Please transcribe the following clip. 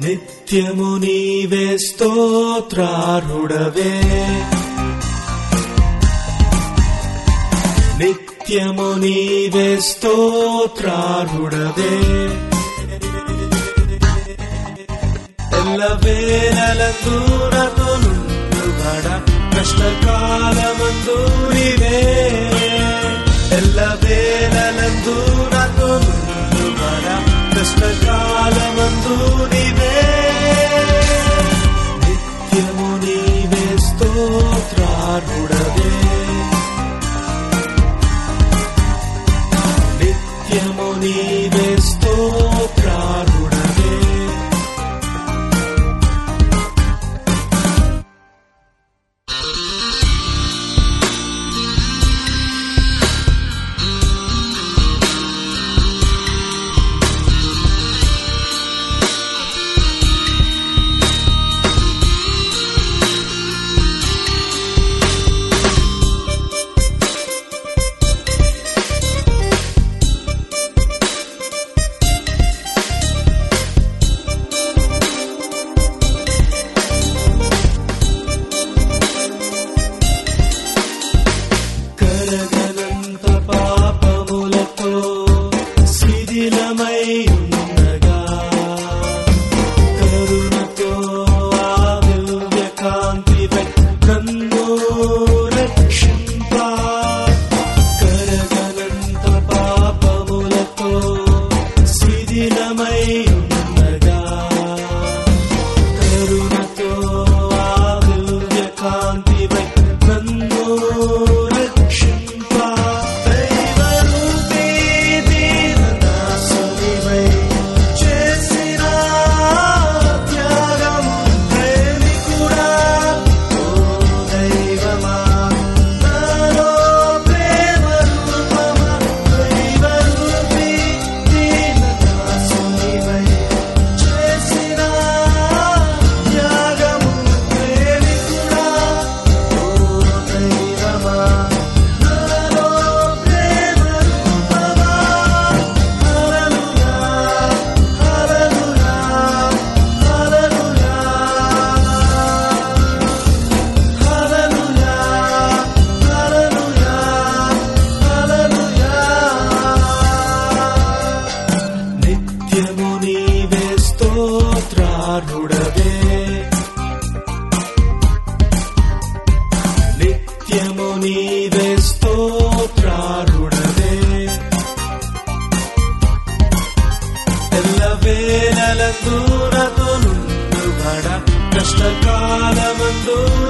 నిత్యము నీవే స్తోత్రార్హుడవే, నిత్యము నీవే స్తోత్రార్హుడవే. ఎల్లవేళలందు నాతో నుండుబడ కష్టకాలమందు నీవే, ఎల్లవేళలందు నాతో నుండుబడ కష్టకాలమందు నీవే. నిత్యము నీవే స్తోత్రార్హుడవే, నిత్యము నీవే స్తోత్రార్హుడవే. కరగనంత పాపములతో శిథిలమై ఉండగా కరుణతో ఆ దివ్య కాంతిపై నన్ను రక్షింప. కరగనంత పాపములతో శిథిలమై ఉండగా కరుణతో ఆ దివ్య కాంతిపై నన్ను నిత్యము నీవే స్తోత్రార్హుడవే, నిత్యము నీవే స్తోత్రార్హుడవే. ఎల్లవేళలందు నాతో నుండుబడ కష్టకాలమందు